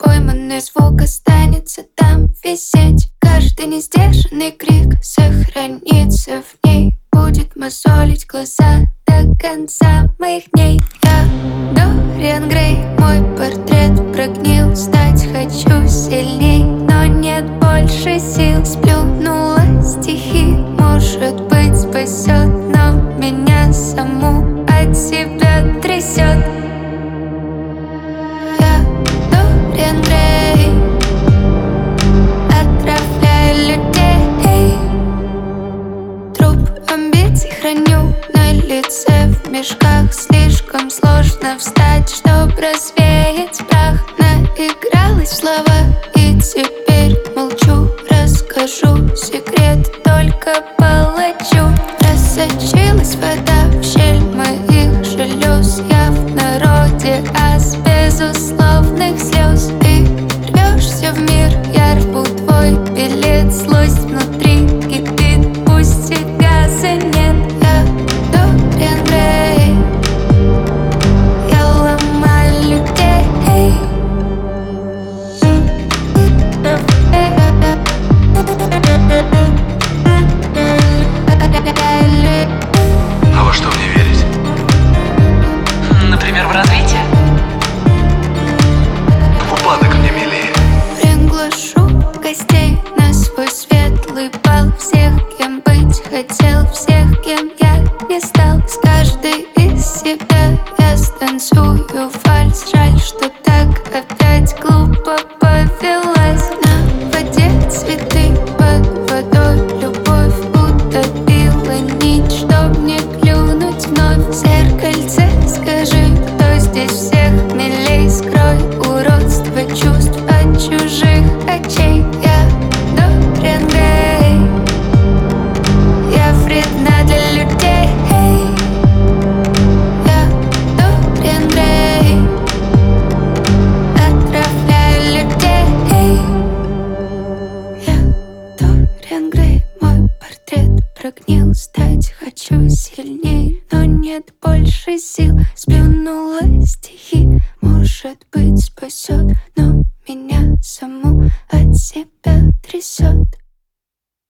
Пойманный звук останется там висеть. Каждый несдержанный крик сохранится в ней. Будет мозолить глаза до конца моих дней. Я Дориан Грей, мой портрет прогнил. Стать хочу сильней, но нет больше сил. Сплюнула стихи, может быть спасет, но меня саму от себя трясет. Я Дориан Грей, отравляю людей. Труп амбиций храню на лице в мешках. Слишком сложно встать, чтоб развеять прах. Наигралась в слова и теперь молчу. Расскажу секрет только палачу. Просочилась вода в щель моих желез. Я в народе, а с безусловных слез. Ты рвешься в мир, я рву твой билет. Злость внутри кипит, пусть и газа нет. Я Дориан Грей, я ломаю людей. А во что мне верить? Например, в развитие. В упадок мне милее. Приглашу гостей на свой светлый бал. Всех, кем быть хотел, всех, кем я не стал. С каждой из себя я станцую вальс. Жаль, что так опять глупо повелась. На воде цветы, под водой любовь утопила нить, чтоб не клюнуть вновь. В зеркальце скажи, кто здесь всех милей. Скрой уродство чувств от чужих очей. Я Дориан Грей, я вредна для людей. Я Дориан Грей, отравляю людей. Я Дориан Грей, мой портрет прогнил. Стать хочу сильней, но нет больше сил. Сплюнула стихи, может быть спасет, но меня саму от себя трясет.